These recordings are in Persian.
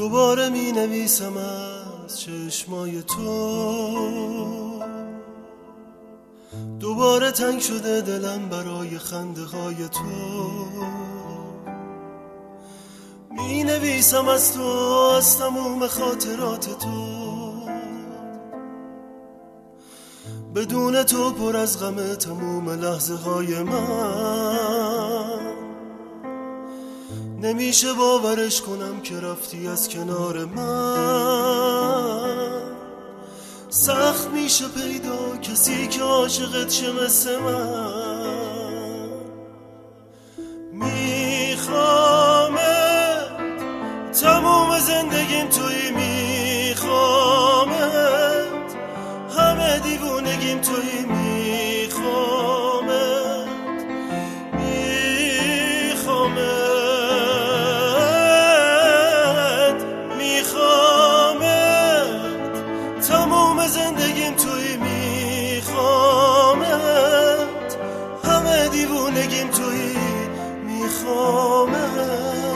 دوباره می نویسم از چشمای تو، دوباره تنگ شده دلم برای خنده های تو. می نویسم از تو، از تموم خاطرات تو، بدون تو پر از غم تموم لحظه های من. نمیشه باورش کنم که رفتی از کنار من. سخت میشه پیدا کسی که عاشقت شه مثل من. میخوامت تموم زندگیم تویی، میخوامت همه دیوونگیم تویی، میخوامت تموم زندگیم تویی، میخوامت همه دیوونگیم تویی، میخوامت.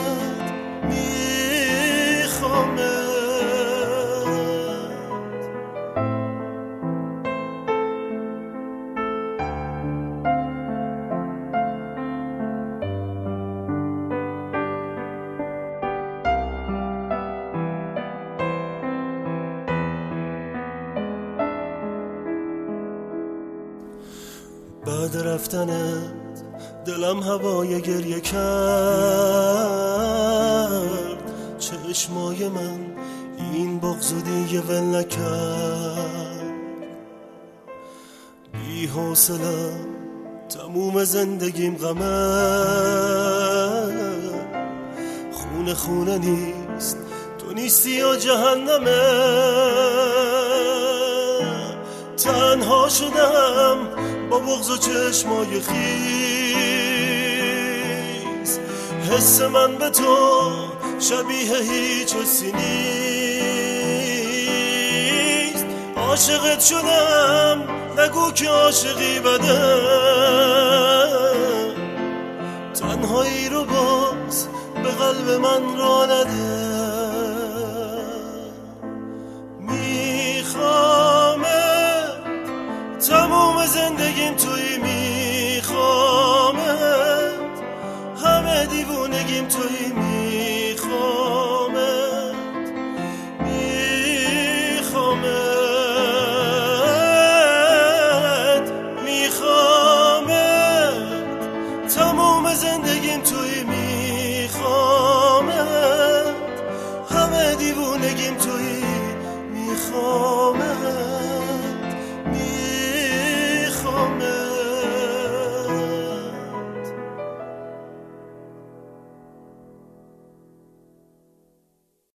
بعد رفتنت دلم هوای گریه کرد، چشمای من این بغض و دیگه ول نکرد. بی حوصله‌ام تموم زندگیم غمه، خونه خونه نیست تو نیستی یا جهنمه. تنها شدم با بغض و چشمای خیس، حس من به تو شبیه هیچ حسی نیست. عاشقت شدم نگو که عاشقی بده،